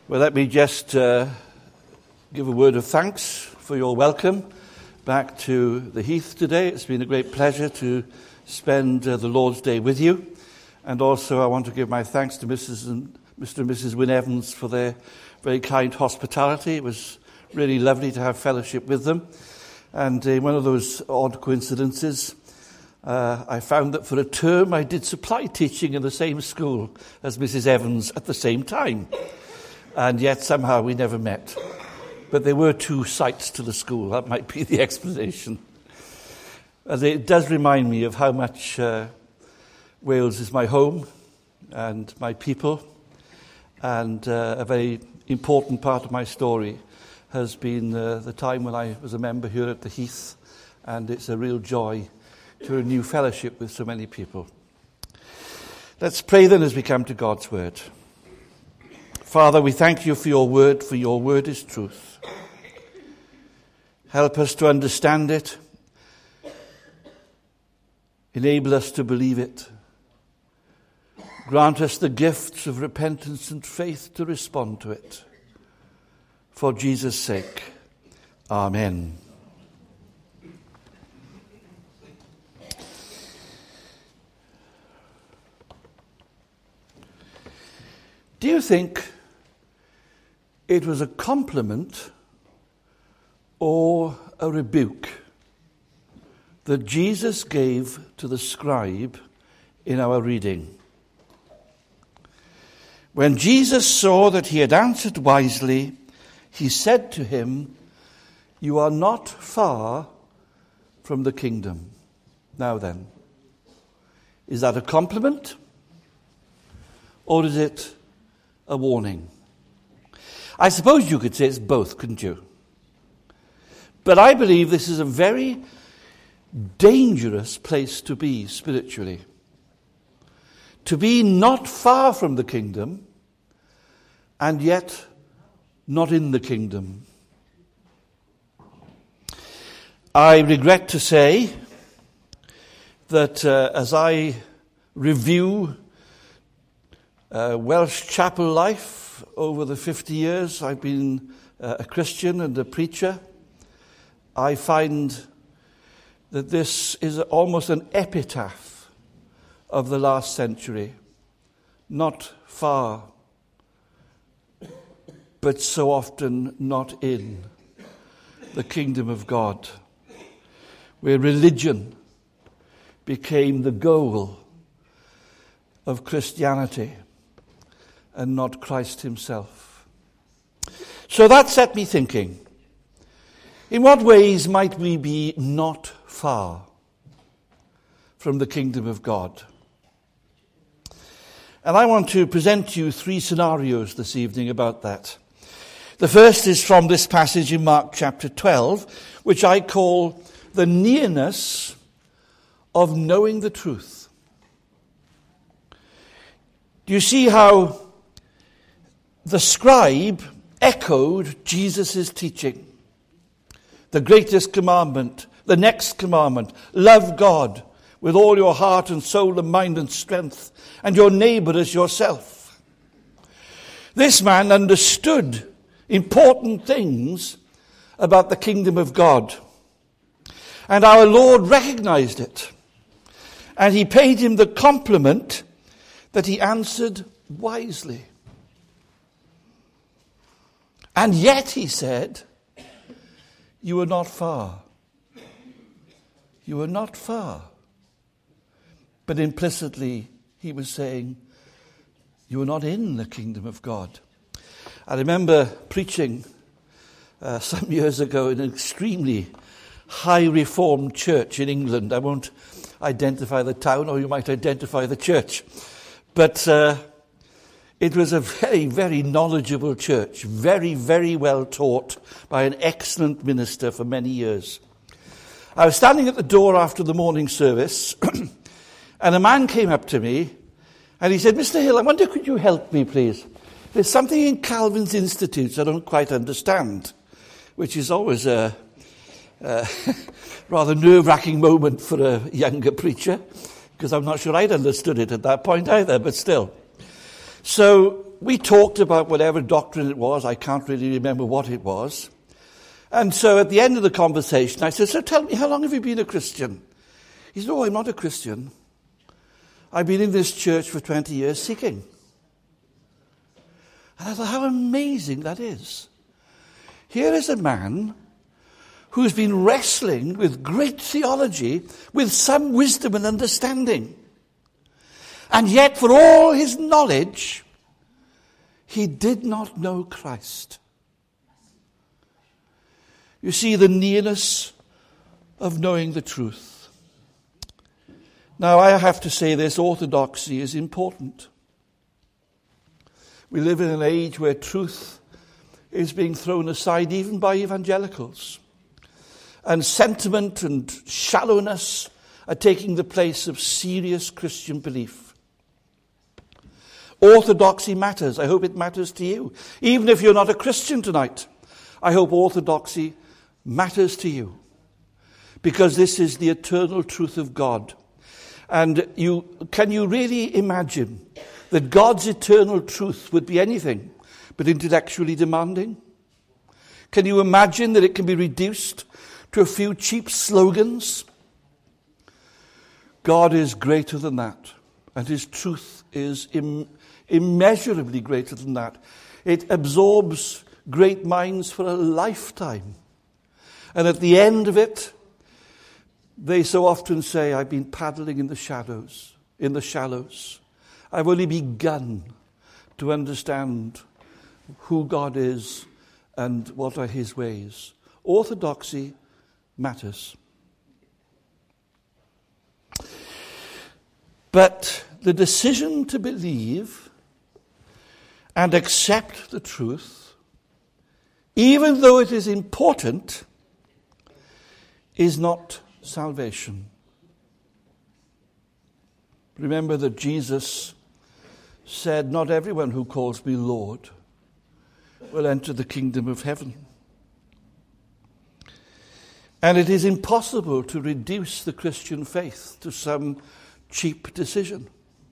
Well, let me just give a word of thanks for your welcome back to the Heath today. It's been a great pleasure to spend the Lord's Day with you. And also I want to give my thanks to Mr. and Mrs. Wynne Evans for their very kind hospitality. It was really lovely to have fellowship with them. And one of those odd coincidences, I found that for a term I did supply teaching in the same school as Mrs. Evans at the same time. And yet somehow we never met. But there were two sites to the school. That might be the explanation. And it does remind me of how much Wales is my home and my people. And a very important part of my story has been the time when I was a member here at the Heath. And it's a real joy to renew fellowship with so many people. Let's pray then as we come to God's word. Father, we thank you for your word is truth. Help us to understand it. Enable us to believe it. Grant us the gifts of repentance and faith to respond to it. For Jesus' sake, Amen. Do you think it was a compliment or a rebuke that Jesus gave to the scribe in our reading? When Jesus saw that he had answered wisely, he said to him, "You are not far from the kingdom." Now then, is that a compliment or is it a warning? I suppose you could say it's both, couldn't you? But I believe this is a very dangerous place to be spiritually. To be not far from the kingdom and yet not in the kingdom. I regret to say that as I review Welsh chapel life over the 50 years I've been a Christian and a preacher, I find that this is almost an epitaph of the last century. Not far, but so often not in the kingdom of God, where religion became the goal of Christianity and not Christ himself. So that set me thinking, in what ways might we be not far from the kingdom of God? And I want to present to you three scenarios this evening about that. The first is from this passage in Mark chapter 12, which I call the nearness of knowing the truth. Do you see how the scribe echoed Jesus' teaching? The greatest commandment, the next commandment, love God with all your heart and soul and mind and strength, and your neighbor as yourself. This man understood important things about the kingdom of God. And our Lord recognized it. And he paid him the compliment that he answered wisely. And yet, he said, "You are not far. You are not far." But implicitly, he was saying, you are not in the kingdom of God. I remember preaching some years ago in an extremely high reformed church in England. I won't identify the town, or you might identify the church. But it was a very, very knowledgeable church, very, very well taught by an excellent minister for many years. I was standing at the door after the morning service, and a man came up to me, and he said, "Mr. Hill, I wonder, could you help me, please? There's something in Calvin's Institutes I don't quite understand," which is always a rather nerve-wracking moment for a younger preacher, because I'm not sure I'd understood it at that point either, but still. So we talked about whatever doctrine it was. I can't really remember what it was. And so at the end of the conversation, I said, so tell me, how long have you been a Christian? He said, oh, I'm not a Christian. I've been in this church for 20 years seeking. And I thought, how amazing that is. Here is a man who's been wrestling with great theology, with some wisdom and understanding. And yet, for all his knowledge, he did not know Christ. You see the nearness of knowing the truth. Now, I have to say this, orthodoxy is important. We live in an age where truth is being thrown aside even by evangelicals. And sentiment and shallowness are taking the place of serious Christian belief. Orthodoxy matters. I hope it matters to you. Even if you're not a Christian tonight, I hope orthodoxy matters to you. Because this is the eternal truth of God. And can you really imagine that God's eternal truth would be anything but intellectually demanding? Can you imagine that it can be reduced to a few cheap slogans? God is greater than that, and his truth is immeasurably greater than that. It absorbs great minds for a lifetime. And at the end of it, they so often say, I've been paddling in the shallows. I've only begun to understand who God is and what are his ways. Orthodoxy matters. But the decision to believe and accept the truth, even though it is important, is not salvation. Remember that Jesus said, not everyone who calls me Lord will enter the kingdom of heaven. And it is impossible to reduce the Christian faith to some cheap decision.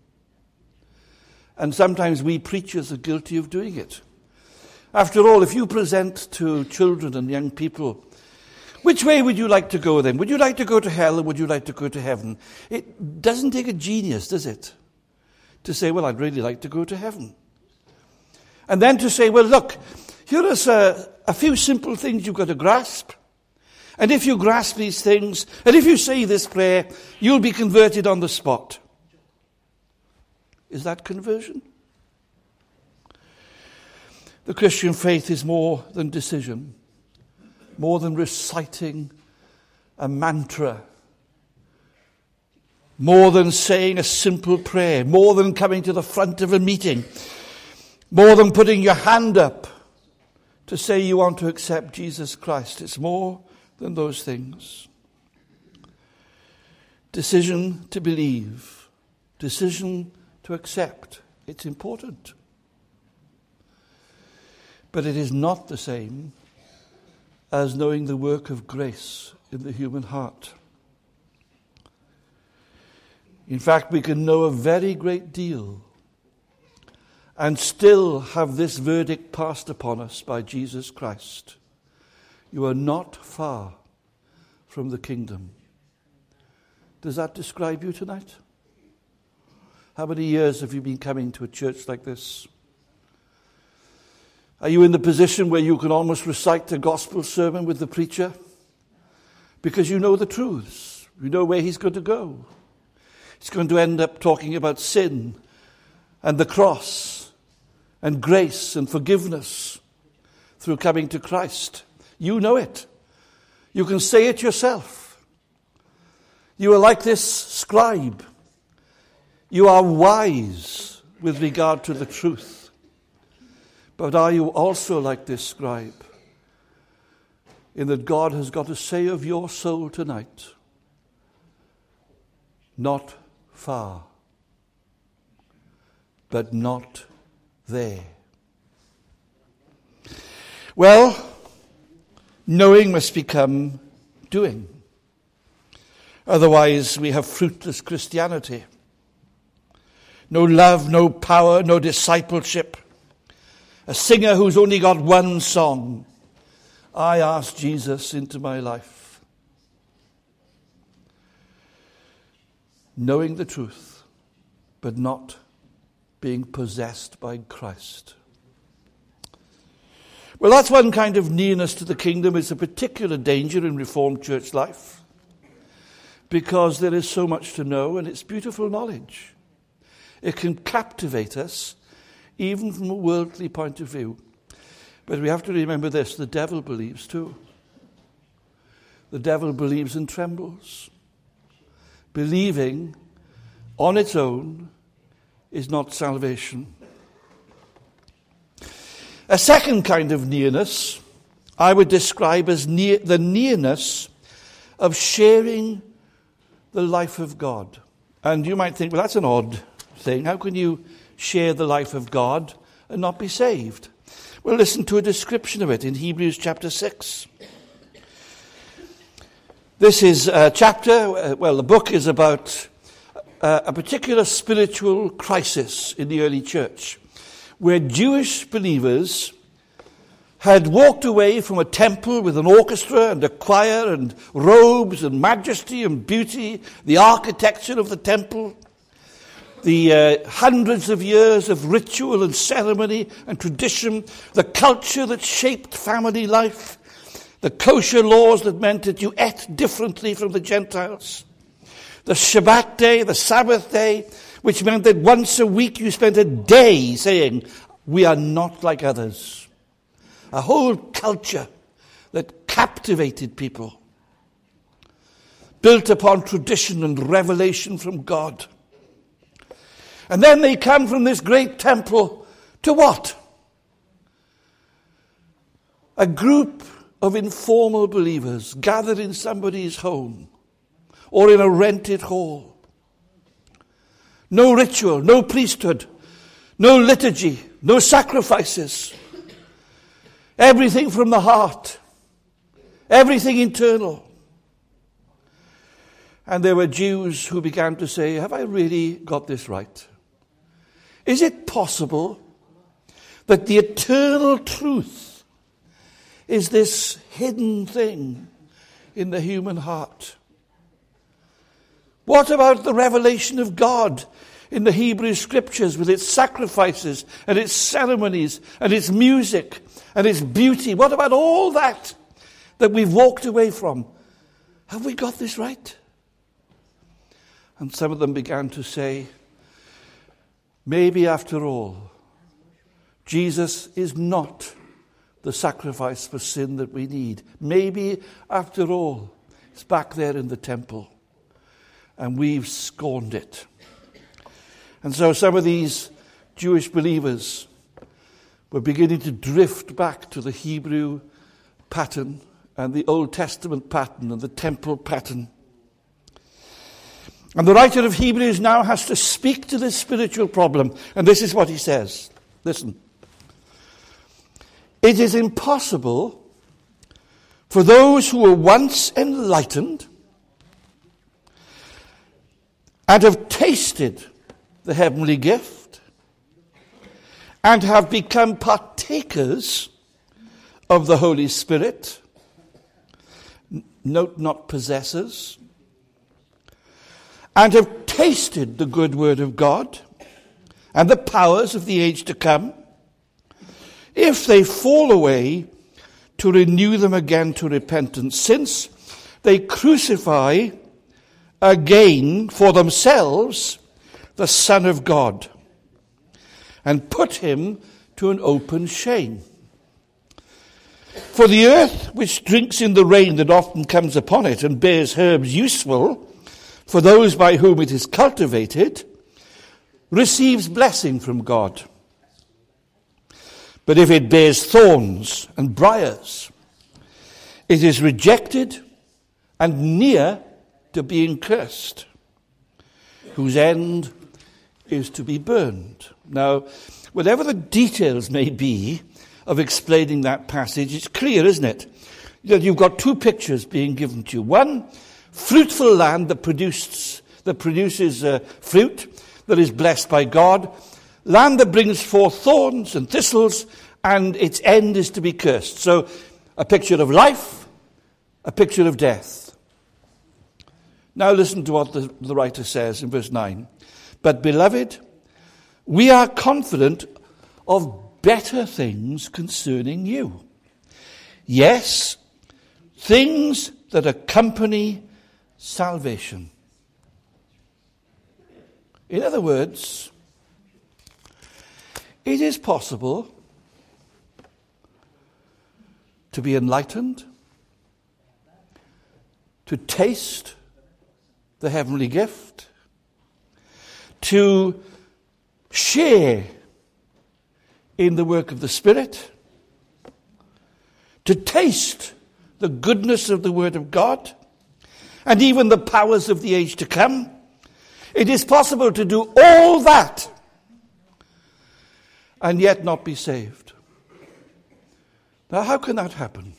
And sometimes we preachers are guilty of doing it. After all, if you present to children and young people, which way would you like to go then? Would you like to go to hell or would you like to go to heaven? It doesn't take a genius, does it? To say, well, I'd really like to go to heaven. And then to say, well, look, here are a few simple things you've got to grasp. And if you grasp these things, and if you say this prayer, you'll be converted on the spot. Is that conversion? The Christian faith is more than decision, more than reciting a mantra, more than saying a simple prayer, more than coming to the front of a meeting, more than putting your hand up to say you want to accept Jesus Christ. It's more than those things. Decision to believe, decision to accept. It's important. But it is not the same as knowing the work of grace in the human heart. In fact, we can know a very great deal and still have this verdict passed upon us by Jesus Christ. You are not far from the kingdom. Does that describe you tonight? How many years have you been coming to a church like this? Are you in the position where you can almost recite the gospel sermon with the preacher? Because you know the truths. You know where he's going to go. He's going to end up talking about sin and the cross and grace and forgiveness through coming to Christ. You know it. You can say it yourself. You are like this scribe. You are wise with regard to the truth. But are you also like this scribe, in that God has got to say of your soul tonight, not far, but not there. Well, knowing must become doing. Otherwise, we have fruitless Christianity. no love, no power, no discipleship. A singer who's only got one song. I asked Jesus into my life. Knowing the truth, but not being possessed by Christ. Well, that's one kind of nearness to the kingdom. It's a particular danger in Reformed church life, because there is so much to know, and it's beautiful knowledge. It can captivate us, even from a worldly point of view. But we have to remember this, the devil believes too. The devil believes and trembles. Believing on its own is not salvation. A second kind of nearness I would describe as the nearness of sharing the life of God. And you might think, well, that's an odd thing. How can you share the life of God and not be saved? Well, listen to a description of it in Hebrews chapter 6. This is a chapter, the book is about a particular spiritual crisis in the early church, where Jewish believers had walked away from a temple with an orchestra and a choir and robes and majesty and beauty, the architecture of the temple, the hundreds of years of ritual and ceremony and tradition, the culture that shaped family life, the kosher laws that meant that you ate differently from the Gentiles, the Shabbat day, the Sabbath day, which meant that once a week you spent a day saying, we are not like others. A whole culture that captivated people, built upon tradition and revelation from God. And then they come from this great temple to what? A group of informal believers gathered in somebody's home or in a rented hall. No ritual, no priesthood, no liturgy, no sacrifices. Everything from the heart. Everything internal. And there were Jews who began to say, have I really got this right? Is it possible that the eternal truth is this hidden thing in the human heart? What about the revelation of God in the Hebrew Scriptures with its sacrifices and its ceremonies and its music and its beauty? What about all that we've walked away from? Have we got this right? And some of them began to say, maybe after all, Jesus is not the sacrifice for sin that we need. Maybe after all, it's back there in the temple, and we've scorned it. And so some of these Jewish believers were beginning to drift back to the Hebrew pattern and the Old Testament pattern and the temple pattern. And the writer of Hebrews now has to speak to this spiritual problem. And this is what he says. Listen. It is impossible for those who were once enlightened and have tasted the heavenly gift and have become partakers of the Holy Spirit, note not possessors, and have tasted the good word of God and the powers of the age to come, if they fall away, to renew them again to repentance, since they crucify again for themselves the Son of God, and put him to an open shame. For the earth which drinks in the rain that often comes upon it and bears herbs useful for those by whom it is cultivated, receives blessing from God. But if it bears thorns and briars, it is rejected and near to being cursed, whose end is to be burned. Now, whatever the details may be of explaining that passage, it's clear, isn't it? That you've got two pictures being given to you. One, fruitful land that produces fruit. that is blessed by God, land that brings forth thorns and thistles, and its end is to be cursed. So a picture of life, a picture of death. Now listen to what the writer says in verse 9. But beloved, we are confident of better things concerning you. Yes, things that accompany salvation. In other words, it is possible to be enlightened, to taste the heavenly gift, to share in the work of the Spirit, to taste the goodness of the Word of God, and even the powers of the age to come. It is possible to do all that and yet not be saved. Now, how can that happen?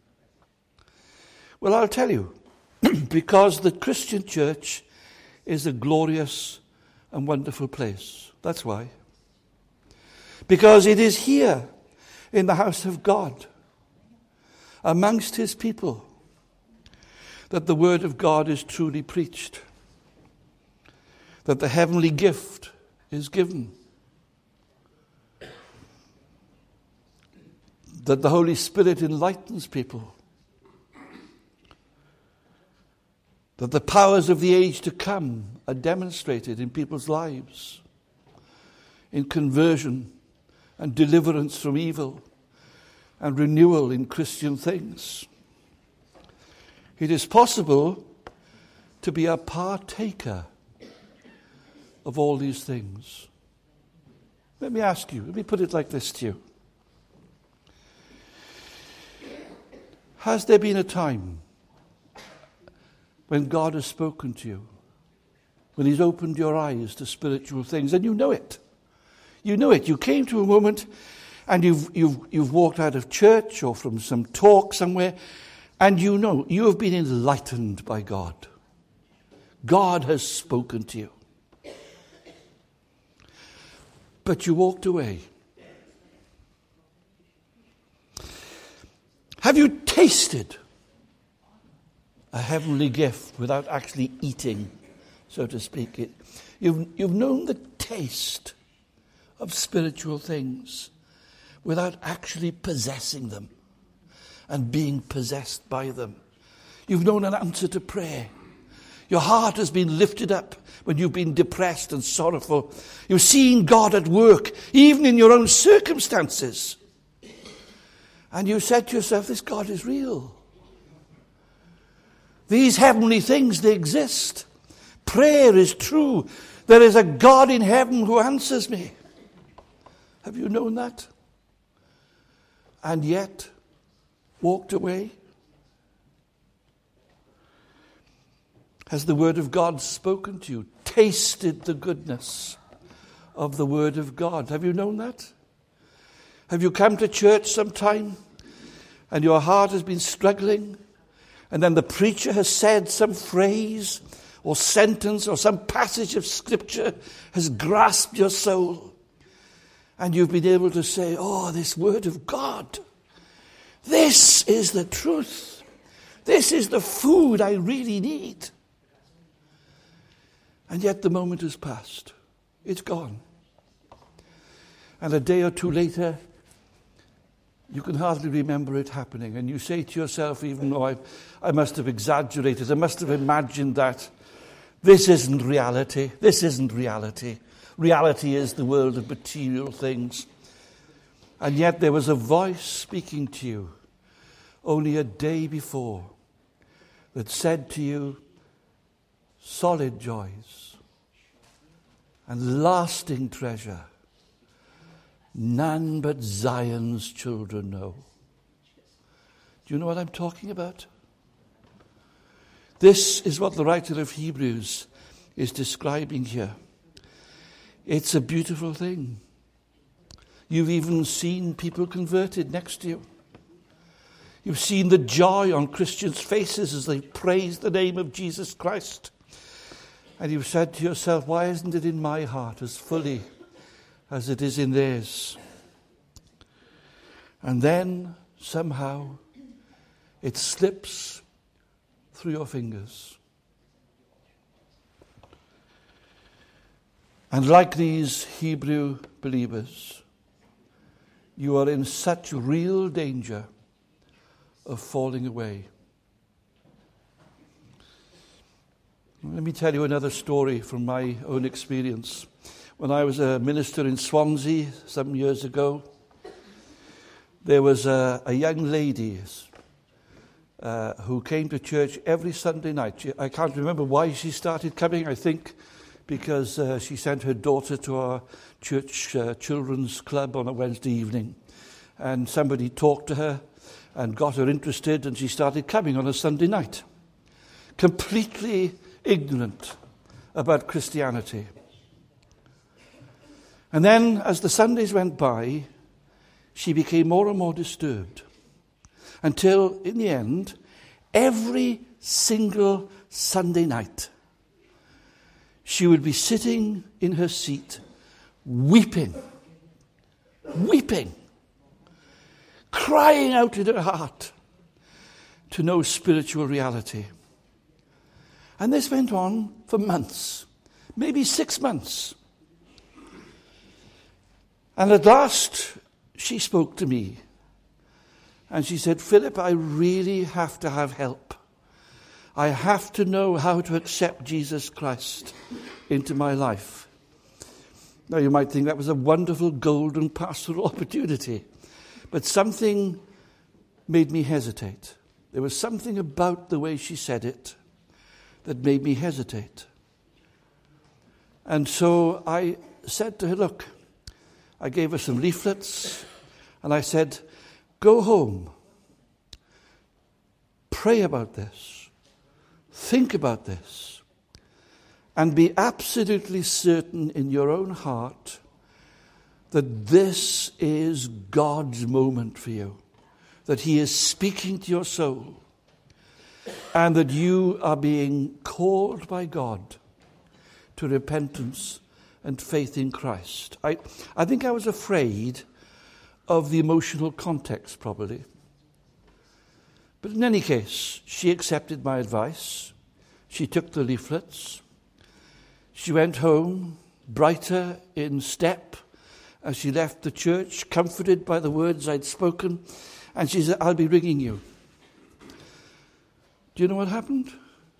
Well, I'll tell you. Because the Christian church is a glorious and wonderful place. That's why. Because it is here in the house of God, amongst his people, that the word of God is truly preached, that the heavenly gift is given, that the Holy Spirit enlightens people, that the powers of the age to come are demonstrated in people's lives, in conversion and deliverance from evil and renewal in Christian things. It is possible to be a partaker of all these things. Let me ask you, let me put it like this to you. Has there been a time when God has spoken to you, when he's opened your eyes to spiritual things, and you know it? You know it. You came to a moment and you've walked out of church or from some talk somewhere, and you know you have been enlightened by God. God has spoken to you. But you walked away. Have you tasted a heavenly gift without actually eating, so to speak? You've known the taste of spiritual things without actually possessing them and being possessed by them. You've known an answer to prayer. Your heart has been lifted up when you've been depressed and sorrowful. You've seen God at work, even in your own circumstances. And you said to yourself, this God is real. These heavenly things, they exist. Prayer is true. There is a God in heaven who answers me. Have you known that? And yet, walked away? Has the Word of God spoken to you? Tasted the goodness of the Word of God? Have you known that? Have you come to church sometime and your heart has been struggling, and then the preacher has said some phrase or sentence or some passage of Scripture has grasped your soul, and you've been able to say, oh, this Word of God, this is the truth. This is the food I really need. And yet the moment has passed. It's gone. And a day or two later, you can hardly remember it happening. And you say to yourself, even though I must have exaggerated, I must have imagined that, this isn't reality. This isn't reality. Reality is the world of material things. And yet there was a voice speaking to you only a day before that said to you, solid joys and lasting treasure, none but Zion's children know. Do you know what I'm talking about? This is what the writer of Hebrews is describing here. It's a beautiful thing. You've even seen people converted next to you. You've seen the joy on Christians' faces as they praise the name of Jesus Christ. And you've said to yourself, why isn't it in my heart as fully as it is in theirs? And then somehow it slips through your fingers. And like these Hebrew believers, you are in such real danger of falling away. Let me tell you another story from my own experience. When I was a minister in Swansea some years ago, there was a young lady who came to church every Sunday night. I can't remember why she started coming. I think because she sent her daughter to our church children's club on a Wednesday evening. And somebody talked to her and got her interested, and she started coming on a Sunday night. Completely ignorant about Christianity. And then, as the Sundays went by, she became more and more disturbed. Until, in the end, every single Sunday night, she would be sitting in her seat, weeping, crying out in her heart to know spiritual reality. And this went on for months, maybe 6 months. And at last, she spoke to me. And she said, Philip, I really have to have help. I have to know how to accept Jesus Christ into my life. Now, you might think that was a wonderful golden pastoral opportunity. But something made me hesitate. There was something about the way she said it that made me hesitate. And so I said to her, look, I gave her some leaflets, and I said, go home, pray about this, think about this, and be absolutely certain in your own heart that this is God's moment for you, that He is speaking to your soul, and that you are being called by God to repentance and faith in Christ. I think I was afraid of the emotional context, probably. But in any case, she accepted my advice. She took the leaflets. She went home, brighter in step, as she left the church, comforted by the words I'd spoken. And she said, I'll be ringing you. Do you know what happened?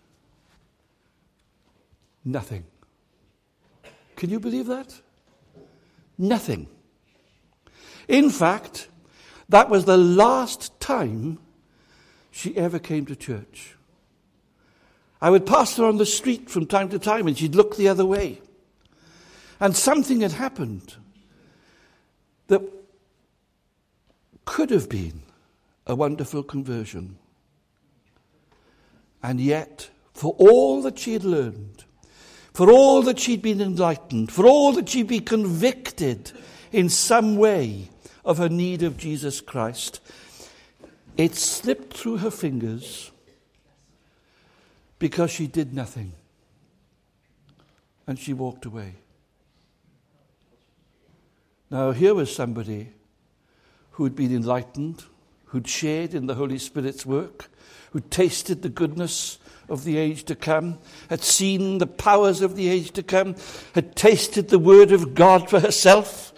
Nothing. Can you believe that? Nothing. In fact, that was the last time she ever came to church. I would pass her on the street from time to time, and she'd look the other way. And something had happened that could have been a wonderful conversion. And yet, for all that she had learned, for all that she'd been enlightened, for all that she'd been convicted in some way of her need of Jesus Christ, it slipped through her fingers because she did nothing. And she walked away. Now, here was somebody who'd been enlightened, who'd shared in the Holy Spirit's work, who'd tasted the goodness of the age to come, had seen the powers of the age to come, had tasted the Word of God for herself.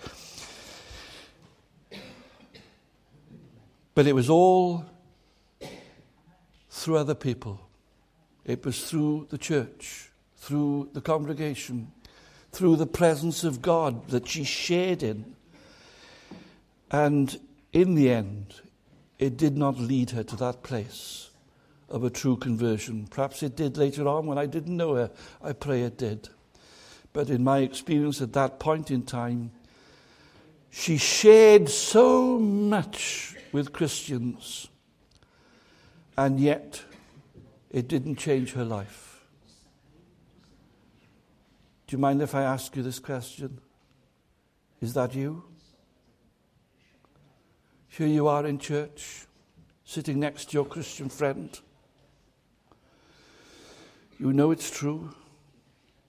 But it was all through other people. It was through the church, through the congregation, through the presence of God that she shared in. And in the end, it did not lead her to that place of a true conversion. Perhaps it did later on when I didn't know her. I pray it did. But in my experience at that point in time, she shared so much with Christians, and yet it didn't change her life. Do you mind if I ask you this question? Is that you? Here you are in church, sitting next to your Christian friend. You know it's true.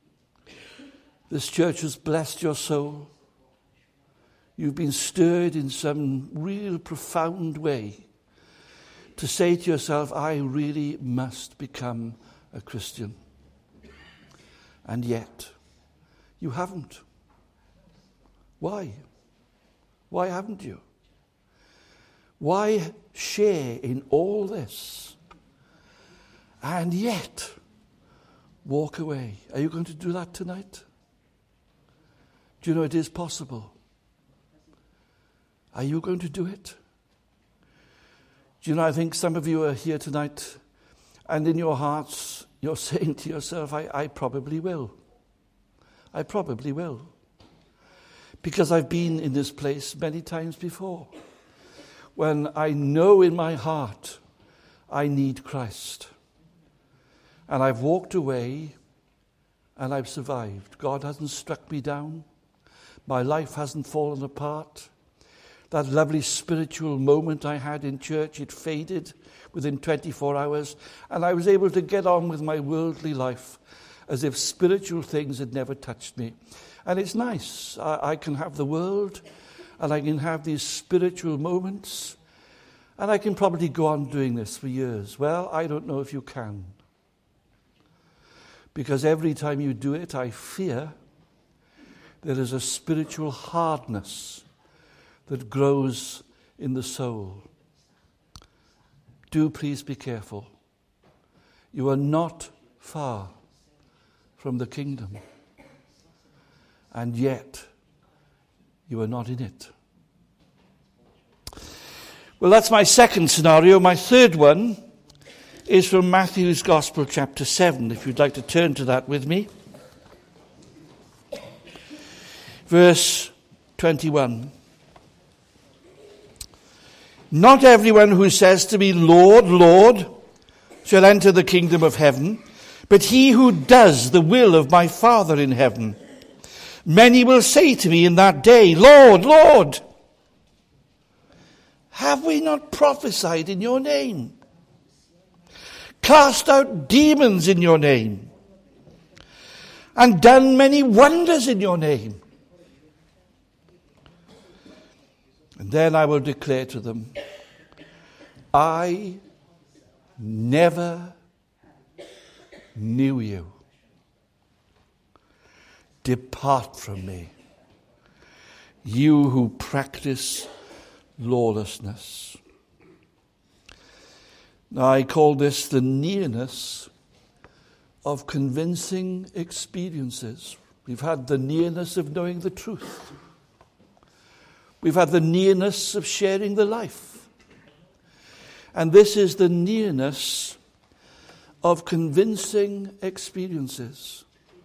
This church has blessed your soul. You've been stirred in some real profound way to say to yourself, I really must become a Christian. And yet, you haven't. Why? Why haven't you? Why share in all this and yet walk away? Are you going to do that tonight? Do you know it is possible? Are you going to do it? Do you know, I think some of you are here tonight and in your hearts you're saying to yourself, I probably will. I probably will. Because I've been in this place many times before when I know in my heart I need Christ. And I've walked away and I've survived. God hasn't struck me down. My life hasn't fallen apart. That lovely spiritual moment I had in church, it faded within 24 hours, and I was able to get on with my worldly life as if spiritual things had never touched me. And it's nice. I can have the world, and I can have these spiritual moments, and I can probably go on doing this for years. Well, I don't know if you can. Because every time you do it, I fear there is a spiritual hardness that grows in the soul. Do please be careful. You are not far from the kingdom, and yet you are not in it. Well, that's my second scenario. My third one is from Matthew's Gospel, chapter 7, if you'd like to turn to that with me. Verse 21. Not everyone who says to me, Lord, Lord, shall enter the kingdom of heaven, but he who does the will of my Father in heaven. Many will say to me in that day, Lord, Lord, have we not prophesied in your name? Cast out demons in your name, and done many wonders in your name? And then I will declare to them, I never knew you. Depart from me, you who practice lawlessness. Now I call this the nearness of convincing experiences. We've had the nearness of knowing the truth. We've had the nearness of sharing the life. And this is the nearness of convincing experiences,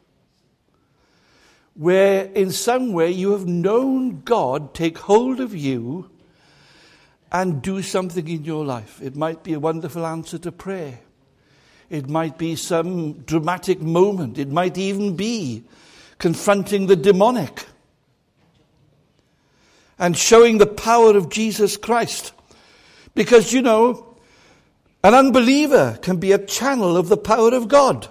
where in some way you have known God take hold of you and do something in your life. It might be a wonderful answer to prayer. It might be some dramatic moment. It might even be confronting the demonic and showing the power of Jesus Christ. Because, you know, an unbeliever can be a channel of the power of God.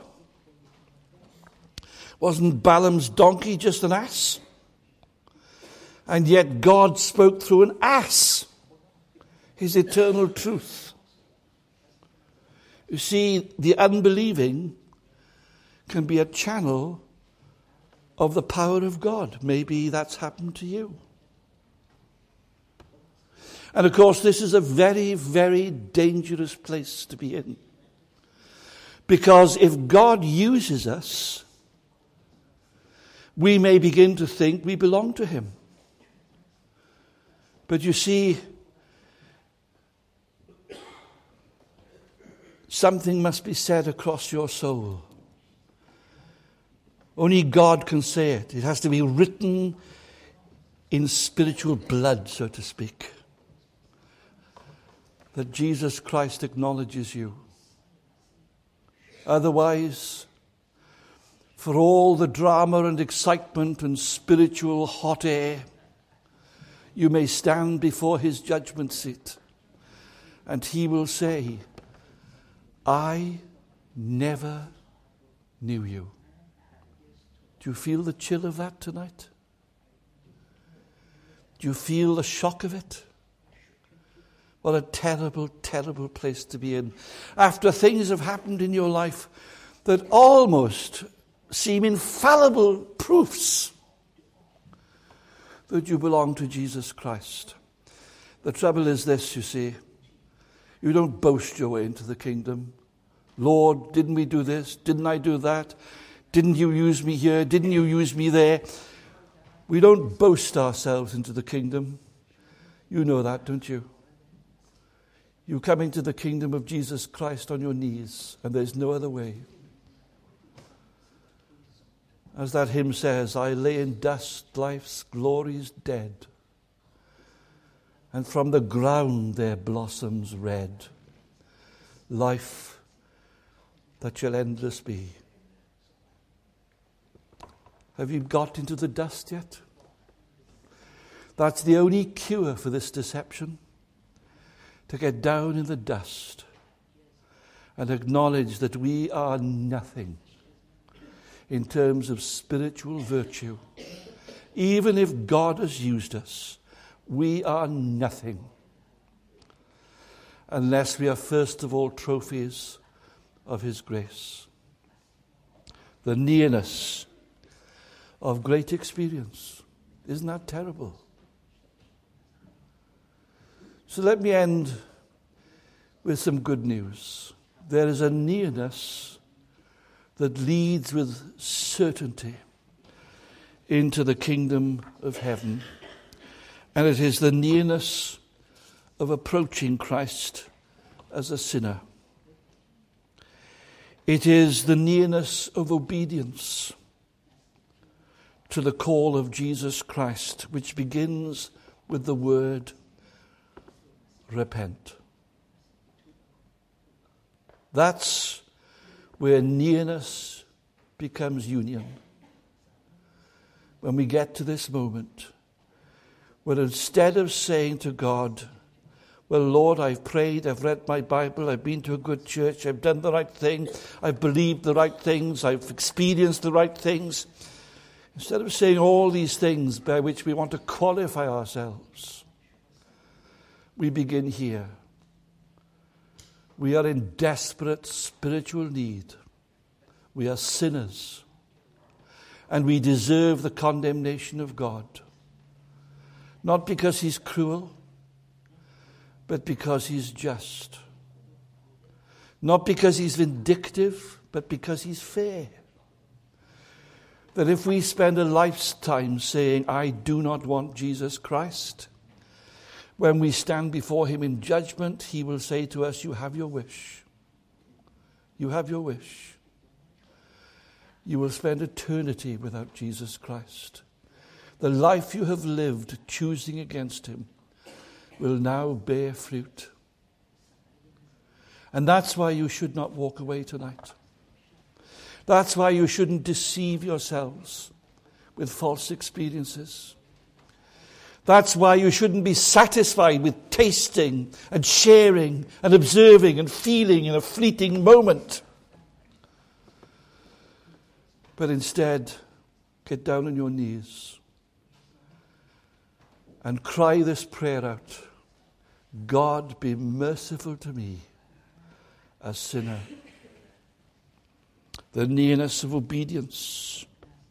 Wasn't Balaam's donkey just an ass? And yet God spoke through an ass his eternal truth. You see, the unbelieving can be a channel of the power of God. Maybe that's happened to you. And of course, this is a very, very dangerous place to be in. Because if God uses us, we may begin to think we belong to him. But you see, something must be said across your soul. Only God can say it. It has to be written in spiritual blood, so to speak, that Jesus Christ acknowledges you. Otherwise, for all the drama and excitement and spiritual hot air, you may stand before his judgment seat, and he will say, I never knew you. Do you feel the chill of that tonight? Do you feel the shock of it? What a terrible, terrible place to be in. After things have happened in your life that almost seem infallible proofs that you belong to Jesus Christ. The trouble is this, you see. You don't boast your way into the kingdom. Lord, didn't we do this? Didn't I do that? Didn't you use me here? Didn't you use me there? We don't boast ourselves into the kingdom. You know that, don't you? You come into the kingdom of Jesus Christ on your knees, and there's no other way. As that hymn says, I lay in dust, life's glory's dead, and from the ground there blossoms red, life that shall endless be. Have you got into the dust yet? That's the only cure for this deception. To get down in the dust and acknowledge that we are nothing in terms of spiritual virtue. Even if God has used us, we are nothing unless we are first of all trophies of His grace. The nearness of great experience. Isn't that terrible? So let me end with some good news. There is a nearness that leads with certainty into the kingdom of heaven. And it is the nearness of approaching Christ as a sinner. It is the nearness of obedience to the call of Jesus Christ, which begins with the word repent. That's where nearness becomes union. When we get to this moment, where instead of saying to God, well, Lord, I've prayed, I've read my Bible, I've been to a good church, I've done the right thing, I've believed the right things, I've experienced the right things. Instead of saying all these things by which we want to qualify ourselves, we begin here. We are in desperate spiritual need. We are sinners. And we deserve the condemnation of God. Not because He's cruel, but because He's just. Not because He's vindictive, but because He's fair. That if we spend a lifetime saying, I do not want Jesus Christ, when we stand before Him in judgment, He will say to us, you have your wish. You have your wish. You will spend eternity without Jesus Christ. The life you have lived choosing against Him will now bear fruit. And that's why you should not walk away tonight. That's why you shouldn't deceive yourselves with false experiences. That's why you shouldn't be satisfied with tasting and sharing and observing and feeling in a fleeting moment. But instead, get down on your knees and cry this prayer out. God, be merciful to me, a sinner. The nearness of obedience.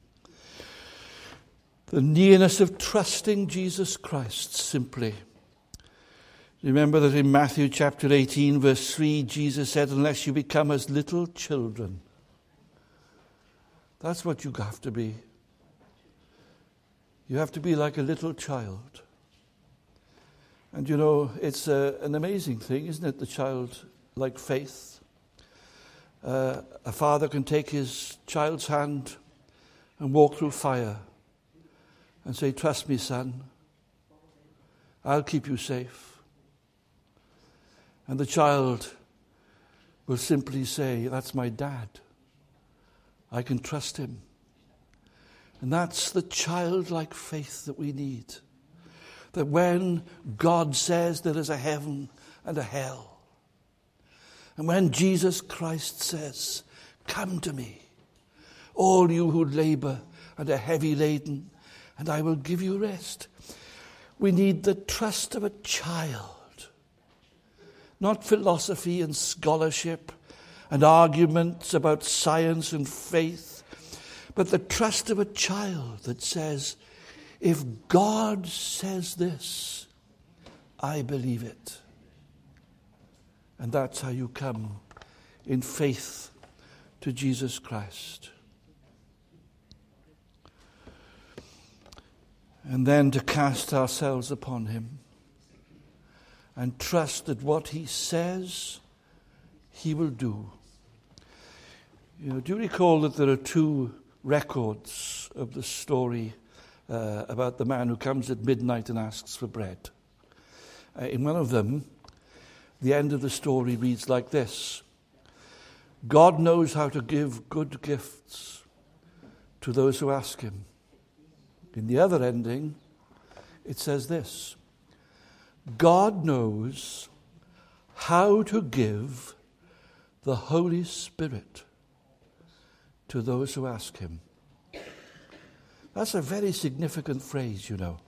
The nearness of trusting Jesus Christ simply. Remember that in Matthew chapter 18, verse 3, Jesus said, unless you become as little children. That's what you have to be. You have to be like a little child. And you know, it's an amazing thing, isn't it? The childlike faith. A father can take his child's hand and walk through fire and say, trust me, son, I'll keep you safe. And the child will simply say, that's my dad. I can trust him. And that's the childlike faith that we need. That when God says there is a heaven and a hell, and when Jesus Christ says, come to me, all you who labor and are heavy laden, and I will give you rest. We need the trust of a child, not philosophy and scholarship and arguments about science and faith, but the trust of a child that says, if God says this, I believe it. And that's how you come in faith to Jesus Christ. And then to cast ourselves upon him and trust that what he says, he will do. Do you recall that there are two records of the story about the man who comes at midnight and asks for bread? In one of them, the end of the story reads like this: God knows how to give good gifts to those who ask him. In the other ending, it says this: God knows how to give the Holy Spirit to those who ask him. That's a very significant phrase,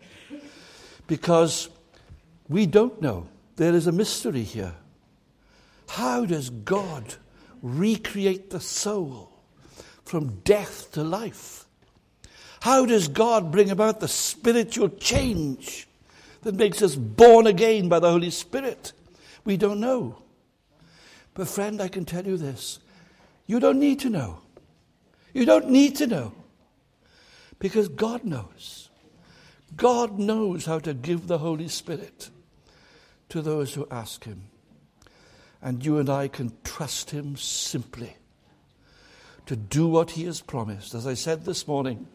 because we don't know. There is a mystery here. How does God recreate the soul from death to life? How does God bring about the spiritual change that makes us born again by the Holy Spirit? We don't know. But friend, I can tell you this. You don't need to know. You don't need to know. Because God knows. God knows how to give the Holy Spirit to those who ask him. And you and I can trust him simply to do what he has promised. As I said this morning,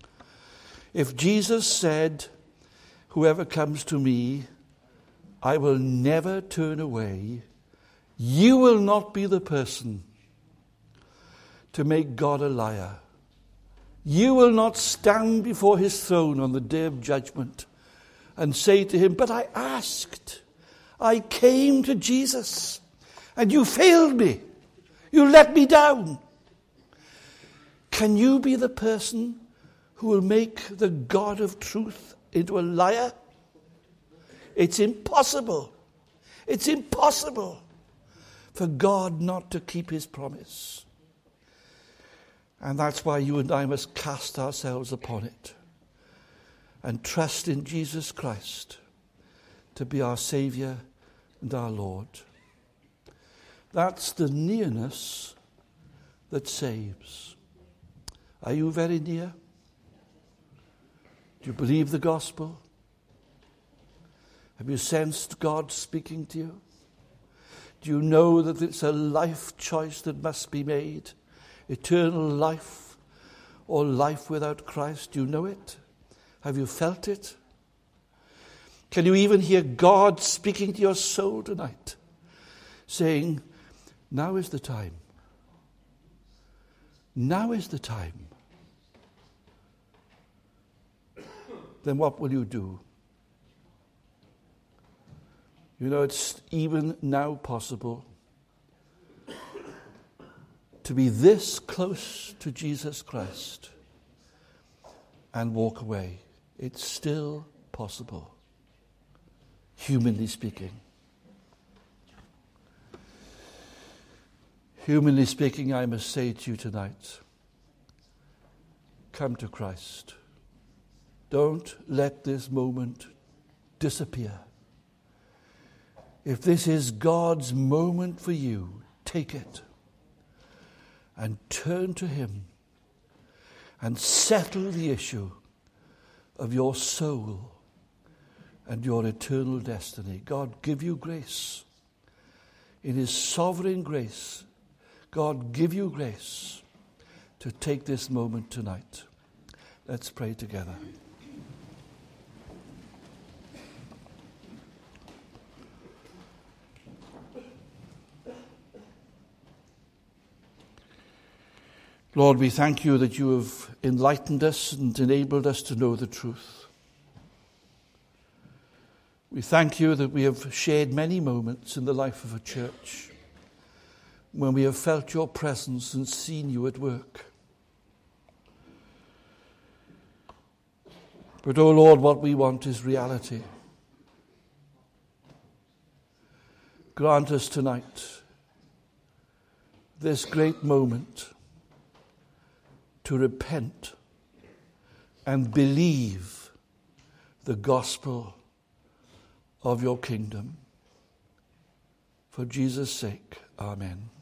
if Jesus said, whoever comes to me, I will never turn away, you will not be the person to make God a liar. You will not stand before his throne on the day of judgment and say to him, but I asked, I came to Jesus, and you failed me. You let me down. Can you be the person who will make the God of truth into a liar? It's impossible. It's impossible for God not to keep his promise. And that's why you and I must cast ourselves upon it and trust in Jesus Christ to be our Saviour and our Lord. That's the nearness that saves. Are you very near? Do you believe the gospel? Have you sensed God speaking to you? Do you know that it's a life choice that must be made? Eternal life or life without Christ? Do you know it? Have you felt it? Can you even hear God speaking to your soul tonight, saying, now is the time. Now is the time. Then what will you do? It's even now possible to be this close to Jesus Christ and walk away. It's still possible, humanly speaking. Humanly speaking, I must say to you tonight, come to Christ. Don't let this moment disappear. If this is God's moment for you, take it and turn to him and settle the issue of your soul and your eternal destiny. God give you grace. In his sovereign grace, God give you grace to take this moment tonight. Let's pray together. Lord, we thank you that you have enlightened us and enabled us to know the truth. We thank you that we have shared many moments in the life of a church when we have felt your presence and seen you at work. But, oh Lord, what we want is reality. Grant us tonight this great moment to repent and believe the gospel of your kingdom. For Jesus' sake, amen.